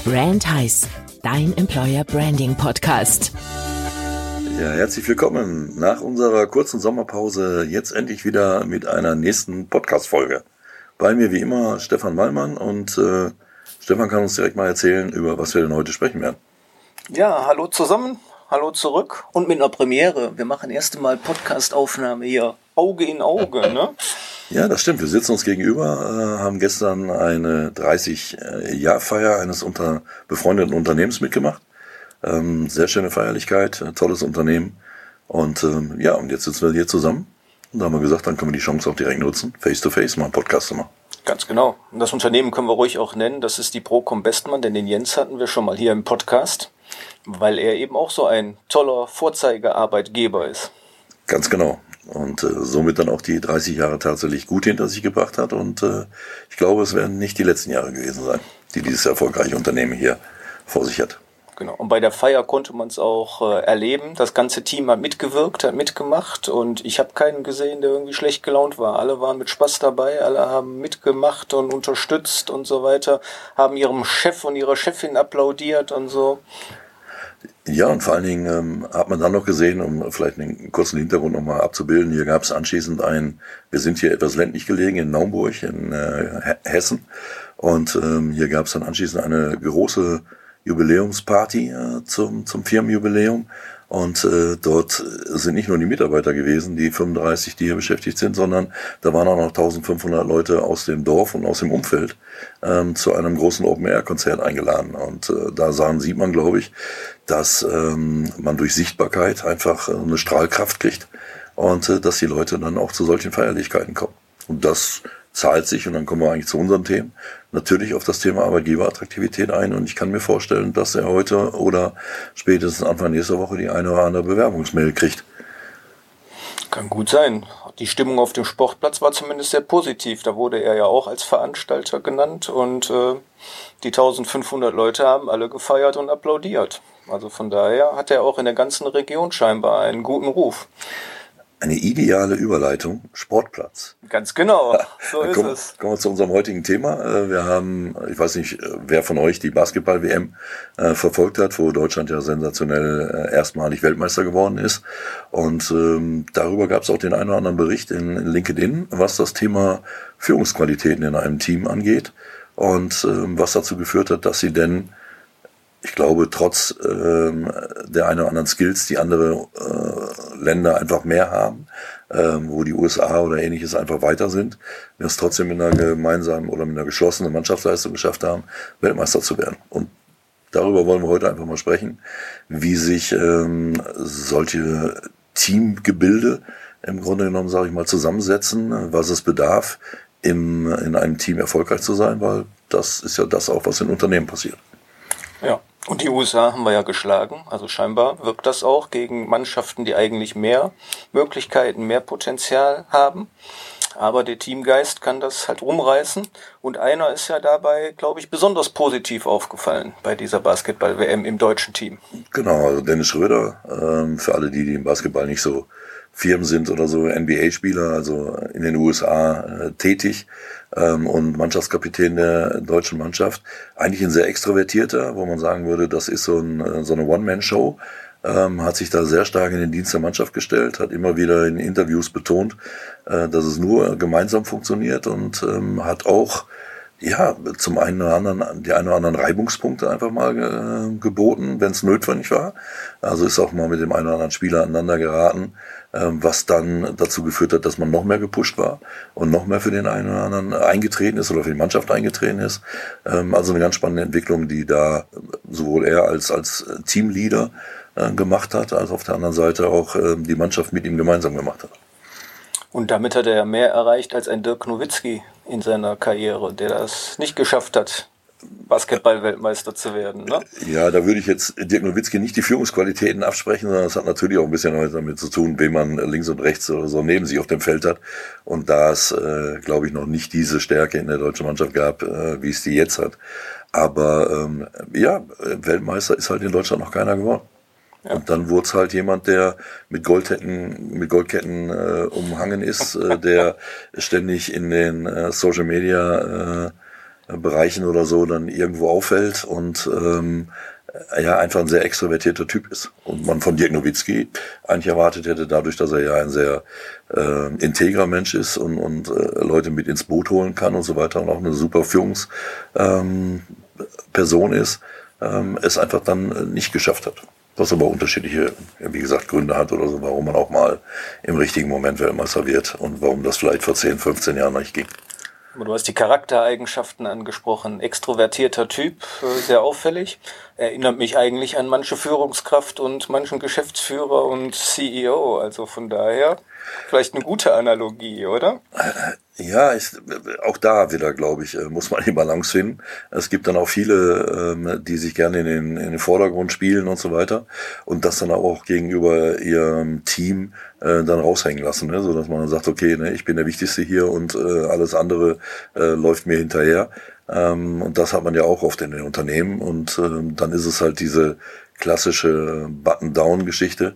Brand Heiß, dein Employer Branding Podcast. Ja, herzlich willkommen nach unserer kurzen Sommerpause jetzt endlich wieder mit einer nächsten Podcast-Folge. Bei mir wie immer Stefan Wallmann und Stefan kann uns direkt mal erzählen, über was wir denn heute sprechen werden. Ja, hallo zusammen, hallo zurück und mit einer Premiere. Wir machen erste Mal Podcast-Aufnahme hier, Auge in Auge, ne? Ja, das stimmt. Wir sitzen uns gegenüber, haben gestern eine 30-Jahr-Feier eines befreundeten Unternehmens mitgemacht. Sehr schöne Feierlichkeit, tolles Unternehmen. Und und jetzt sitzen wir hier zusammen. Und da haben wir gesagt, dann können wir die Chance auch direkt nutzen, face-to-face mal einen Podcast zu machen. Ganz genau. Und das Unternehmen können wir ruhig auch nennen. Das ist die Procom Bestmann, denn den Jens hatten wir schon mal hier im Podcast, weil er eben auch so ein toller Vorzeigearbeitgeber ist. Ganz genau. Und somit dann auch die 30 Jahre tatsächlich gut hinter sich gebracht hat. Und ich glaube, es werden nicht die letzten Jahre gewesen sein, die dieses erfolgreiche Unternehmen hier vor sich hat. Genau. Und bei der Feier konnte man es auch erleben. Das ganze Team hat mitgewirkt, hat mitgemacht. Und ich habe keinen gesehen, der irgendwie schlecht gelaunt war. Alle waren mit Spaß dabei, alle haben mitgemacht und unterstützt und so weiter. Haben ihrem Chef und ihrer Chefin applaudiert und so. Ja, und vor allen Dingen hat man dann noch gesehen, um vielleicht einen kurzen Hintergrund nochmal abzubilden, hier gab es anschließend wir sind hier etwas ländlich gelegen in Naumburg in Hessen und hier gab es dann anschließend eine große Jubiläumsparty zum Firmenjubiläum und dort sind nicht nur die Mitarbeiter gewesen, die 35, die hier beschäftigt sind, sondern da waren auch noch 1500 Leute aus dem Dorf und aus dem Umfeld zu einem großen Open-Air-Konzert eingeladen. Und da sieht man, glaube ich, dass man durch Sichtbarkeit einfach eine Strahlkraft kriegt und dass die Leute dann auch zu solchen Feierlichkeiten kommen. Und das zahlt sich, und dann kommen wir eigentlich zu unseren Themen, natürlich auf das Thema Arbeitgeberattraktivität ein. Und ich kann mir vorstellen, dass er heute oder spätestens Anfang nächster Woche die eine oder andere Bewerbungsmail kriegt. Kann gut sein. Die Stimmung auf dem Sportplatz war zumindest sehr positiv. Da wurde er ja auch als Veranstalter genannt und die 1500 Leute haben alle gefeiert und applaudiert. Also von daher hat er auch in der ganzen Region scheinbar einen guten Ruf. Eine ideale Überleitung, Sportplatz. Ganz genau, so ist es. Kommen wir zu unserem heutigen Thema. Wir haben, ich weiß nicht, wer von euch die Basketball-WM verfolgt hat, wo Deutschland ja sensationell erstmalig Weltmeister geworden ist. Und darüber gab es auch den einen oder anderen Bericht in LinkedIn, was das Thema Führungsqualitäten in einem Team angeht und was dazu geführt hat, dass sie denn, ich glaube, trotz der einen oder anderen Skills, die andere Länder einfach mehr haben, wo die USA oder Ähnliches einfach weiter sind, wir es trotzdem mit einer gemeinsamen oder mit einer geschlossenen Mannschaftsleistung geschafft haben, Weltmeister zu werden. Und darüber wollen wir heute einfach mal sprechen, wie sich solche Teamgebilde im Grunde genommen, sage ich mal, zusammensetzen, was es bedarf, in einem Team erfolgreich zu sein, weil das ist ja das auch, was in Unternehmen passiert. Ja, und die USA haben wir ja geschlagen, also scheinbar wirkt das auch gegen Mannschaften, die eigentlich mehr Möglichkeiten, mehr Potenzial haben. Aber der Teamgeist kann das halt rumreißen und einer ist ja dabei, glaube ich, besonders positiv aufgefallen bei dieser Basketball-WM im deutschen Team. Genau, also Dennis Schröder, für alle die im Basketball nicht so firm sind oder so, NBA-Spieler, also in den USA tätig und Mannschaftskapitän der deutschen Mannschaft. Eigentlich ein sehr extrovertierter, wo man sagen würde, das ist so eine One-Man-Show, hat sich da sehr stark in den Dienst der Mannschaft gestellt, hat immer wieder in Interviews betont, dass es nur gemeinsam funktioniert und hat auch zum einen oder anderen, die einen oder anderen Reibungspunkte einfach mal geboten, wenn es notwendig war. Also ist auch mal mit dem einen oder anderen Spieler aneinander geraten, was dann dazu geführt hat, dass man noch mehr gepusht war und noch mehr für den einen oder anderen eingetreten ist oder für die Mannschaft eingetreten ist. Also eine ganz spannende Entwicklung, die da sowohl er als Teamleader gemacht hat, als auf der anderen Seite auch die Mannschaft mit ihm gemeinsam gemacht hat. Und damit hat er ja mehr erreicht als ein Dirk Nowitzki in seiner Karriere, der das nicht geschafft hat, Basketball-Weltmeister zu werden, ne? Ja, da würde ich jetzt Dirk Nowitzki nicht die Führungsqualitäten absprechen, sondern das hat natürlich auch ein bisschen damit zu tun, wen man links und rechts oder so neben sich auf dem Feld hat. Und da es, glaube ich, noch nicht diese Stärke in der deutschen Mannschaft gab, wie es die jetzt hat. Aber Weltmeister ist halt in Deutschland noch keiner geworden. Ja. Und dann wurde es halt jemand, der mit Goldketten umhangen ist, der ständig in den Social Media Bereichen oder so dann irgendwo auffällt und einfach ein sehr extrovertierter Typ ist. Und man von Dirk Nowitzki eigentlich erwartet hätte, dadurch, dass er ja ein sehr integrer Mensch ist und Leute mit ins Boot holen kann und so weiter und auch eine super Führungsperson ist, es einfach dann nicht geschafft hat. Was aber unterschiedliche, wie gesagt, Gründe hat oder so, warum man auch mal im richtigen Moment Weltmeister wird und warum das vielleicht vor 10, 15 Jahren nicht ging. Du hast die Charaktereigenschaften angesprochen. Extrovertierter Typ, sehr auffällig. Erinnert mich eigentlich an manche Führungskraft und manchen Geschäftsführer und CEO. Also von daher vielleicht eine gute Analogie, oder? Ja, auch da wieder, glaube ich, muss man die Balance finden. Es gibt dann auch viele, die sich gerne in den Vordergrund spielen und so weiter und das dann auch gegenüber ihrem Team dann raushängen lassen, ne? So dass man dann sagt, okay, ne, ich bin der Wichtigste hier und alles andere läuft mir hinterher. Und das hat man ja auch oft in den Unternehmen und dann ist es halt diese klassische Button-Down-Geschichte.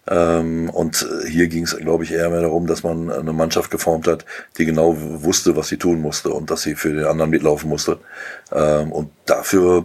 Und hier ging es, glaube ich, eher mehr darum, dass man eine Mannschaft geformt hat, die genau wusste, was sie tun musste und dass sie für den anderen mitlaufen musste. Und dafür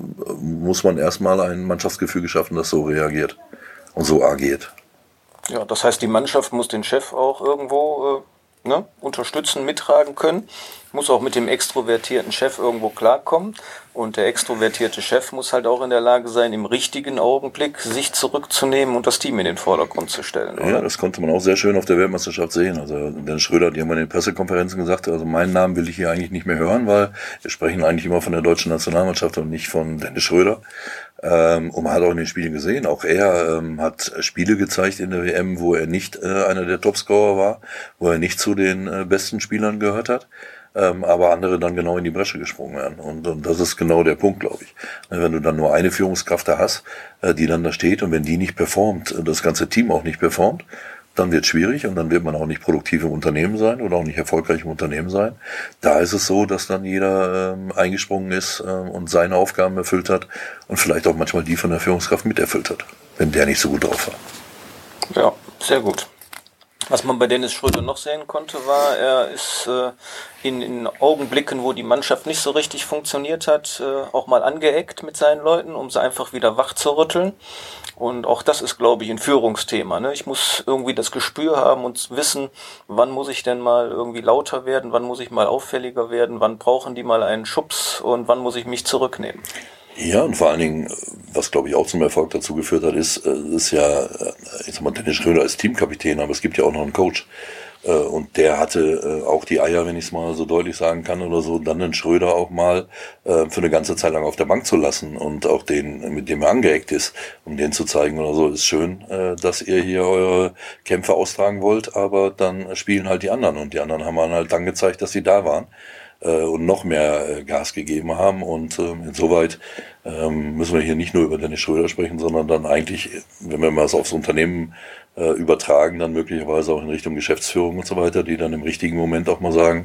muss man erstmal ein Mannschaftsgefüge schaffen, das so reagiert und so agiert. Ja, das heißt, die Mannschaft muss den Chef auch irgendwo unterstützen, mittragen können, muss auch mit dem extrovertierten Chef irgendwo klarkommen und der extrovertierte Chef muss halt auch in der Lage sein, im richtigen Augenblick sich zurückzunehmen und das Team in den Vordergrund zu stellen. Oder? Ja, das konnte man auch sehr schön auf der Weltmeisterschaft sehen. Also Dennis Schröder, die haben in den Pressekonferenzen gesagt, also meinen Namen will ich hier eigentlich nicht mehr hören, weil wir sprechen eigentlich immer von der deutschen Nationalmannschaft und nicht von Dennis Schröder. Und man hat auch in den Spielen gesehen, auch er hat Spiele gezeigt in der WM, wo er nicht einer der Topscorer war, wo er nicht zu den besten Spielern gehört hat, aber andere dann genau in die Bresche gesprungen werden. Und das ist genau der Punkt, glaube ich. Wenn du dann nur eine Führungskraft da hast, die dann da steht und wenn die nicht performt, das ganze Team auch nicht performt, dann wird es schwierig und dann wird man auch nicht produktiv im Unternehmen sein oder auch nicht erfolgreich im Unternehmen sein. Da ist es so, dass dann jeder eingesprungen ist und seine Aufgaben erfüllt hat und vielleicht auch manchmal die von der Führungskraft miterfüllt hat, wenn der nicht so gut drauf war. Ja, sehr gut. Was man bei Dennis Schröder noch sehen konnte, war, er ist in Augenblicken, wo die Mannschaft nicht so richtig funktioniert hat, auch mal angeeckt mit seinen Leuten, um sie einfach wieder wach zu rütteln. Und auch das ist, glaube ich, ein Führungsthema. Ne? Ich muss irgendwie das Gespür haben und wissen, wann muss ich denn mal irgendwie lauter werden, wann muss ich mal auffälliger werden, wann brauchen die mal einen Schubs und wann muss ich mich zurücknehmen. Ja, und vor allen Dingen, was glaube ich auch zum Erfolg dazu geführt hat, ist ja, ich sag mal, Dennis Schröder ist Teamkapitän, aber es gibt ja auch noch einen Coach. Und der hatte auch die Eier, wenn ich es mal so deutlich sagen kann oder so, dann den Schröder auch mal für eine ganze Zeit lang auf der Bank zu lassen und auch den, mit dem er angeeckt ist, um den zu zeigen oder so, ist schön, dass ihr hier eure Kämpfe austragen wollt, aber dann spielen halt die anderen und die anderen haben halt dann gezeigt, dass sie da waren und noch mehr Gas gegeben haben und insoweit müssen wir hier nicht nur über Dennis Schröder sprechen, sondern dann eigentlich, wenn wir mal es aufs Unternehmen übertragen, dann möglicherweise auch in Richtung Geschäftsführung und so weiter, die dann im richtigen Moment auch mal sagen,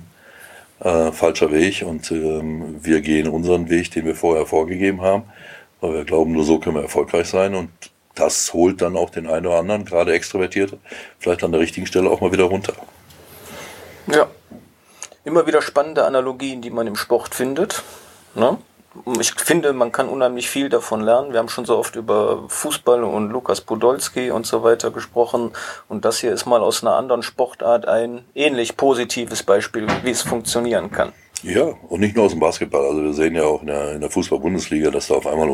falscher Weg und wir gehen unseren Weg, den wir vorher vorgegeben haben, weil wir glauben, nur so können wir erfolgreich sein und das holt dann auch den einen oder anderen, gerade Extrovertierte, vielleicht an der richtigen Stelle auch mal wieder runter. Ja. Immer wieder spannende Analogien, die man im Sport findet. Ne? Ich finde, man kann unheimlich viel davon lernen. Wir haben schon so oft über Fußball und Lukas Podolski und so weiter gesprochen. Und das hier ist mal aus einer anderen Sportart ein ähnlich positives Beispiel, wie es funktionieren kann. Ja, und nicht nur aus dem Basketball. Also wir sehen ja auch in der Fußball-Bundesliga, dass da auf einmal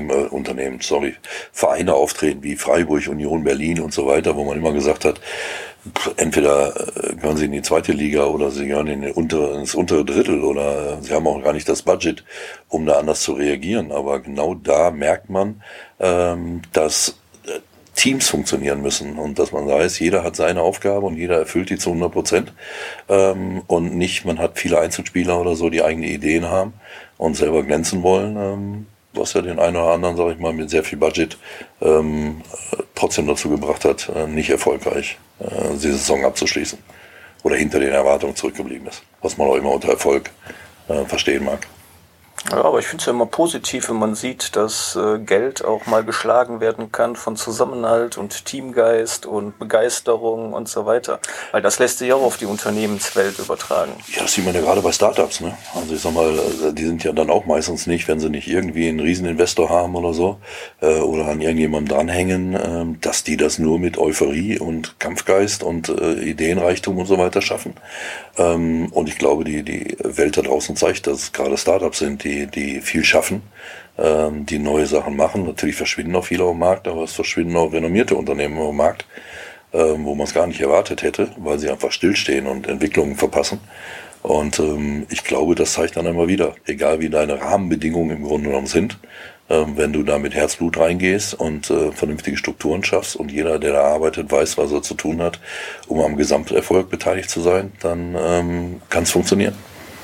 Vereine auftreten wie Freiburg, Union Berlin und so weiter, wo man immer gesagt hat, entweder gehören sie in die zweite Liga oder sie gehören ins untere Drittel oder sie haben auch gar nicht das Budget, um da anders zu reagieren. Aber genau da merkt man, dass Teams funktionieren müssen und dass man weiß, jeder hat seine Aufgabe und jeder erfüllt die zu 100%, und nicht, man hat viele Einzelspieler oder so, die eigene Ideen haben und selber glänzen wollen, was ja den einen oder anderen, sag ich mal, mit sehr viel Budget trotzdem dazu gebracht hat, nicht erfolgreich die Saison abzuschließen oder hinter den Erwartungen zurückgeblieben ist, was man auch immer unter Erfolg verstehen mag. Ja, aber ich finde es ja immer positiv, wenn man sieht, dass Geld auch mal geschlagen werden kann von Zusammenhalt und Teamgeist und Begeisterung und so weiter. Weil das lässt sich auch auf die Unternehmenswelt übertragen. Ja, das sieht man ja gerade bei Startups, ne? Also ich sag mal, die sind ja dann auch meistens nicht, wenn sie nicht irgendwie einen Rieseninvestor haben oder so, oder an irgendjemandem dranhängen, dass die das nur mit Euphorie und Kampfgeist und Ideenreichtum und so weiter schaffen. Und ich glaube, die Welt da draußen zeigt, dass es gerade Startups sind, die viel schaffen, die neue Sachen machen. Natürlich verschwinden auch viele auf dem Markt, aber es verschwinden auch renommierte Unternehmen auf dem Markt, wo man es gar nicht erwartet hätte, weil sie einfach stillstehen und Entwicklungen verpassen. Und ich glaube, das zeigt dann immer wieder, egal wie deine Rahmenbedingungen im Grunde genommen sind, wenn du da mit Herzblut reingehst und vernünftige Strukturen schaffst und jeder, der da arbeitet, weiß, was er zu tun hat, um am Gesamterfolg beteiligt zu sein, dann kann es funktionieren.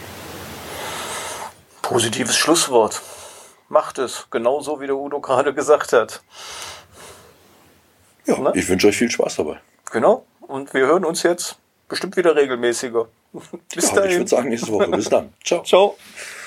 Positives Schlusswort. Macht es, genauso wie der Udo gerade gesagt hat. Ja, Ne? Ich wünsche euch viel Spaß dabei. Genau, und wir hören uns jetzt bestimmt wieder regelmäßiger. Bis Ja, dahin. ich würde sagen, nächste Woche. Bis dann. Ciao. Ciao.